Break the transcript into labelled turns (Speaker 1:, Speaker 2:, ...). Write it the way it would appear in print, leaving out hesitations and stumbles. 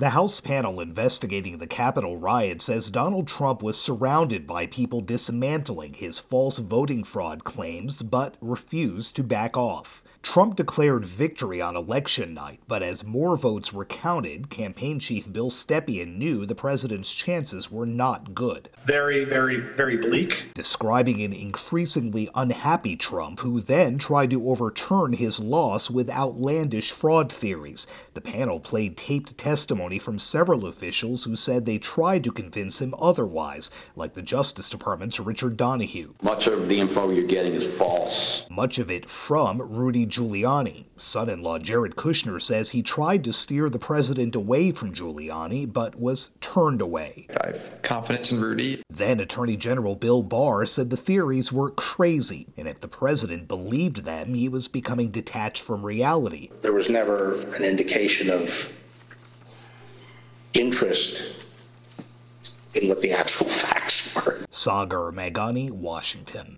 Speaker 1: The House panel investigating the Capitol riot says Donald Trump was surrounded by people dismantling his false voting fraud claims, but refused to back off. Trump declared victory on election night, but as more votes were counted, campaign chief Bill Stepien knew the president's chances were not good.
Speaker 2: Very, very, very bleak.
Speaker 1: Describing an increasingly unhappy Trump, who then tried to overturn his loss with outlandish fraud theories. The panel played taped testimony from several officials who said they tried to convince him otherwise, like the Justice Department's Richard Donoghue.
Speaker 3: Much of the info you're getting is false.
Speaker 1: Much of it from Rudy Giuliani. Son-in-law Jared Kushner says he tried to steer the president away from Giuliani, but was turned away.
Speaker 4: I have confidence in Rudy.
Speaker 1: Then Attorney General Bill Barr said the theories were crazy, and if the president believed them, he was becoming detached from reality.
Speaker 5: There was never an indication of interest in what the actual facts were.
Speaker 1: Sagar Meghani, Washington.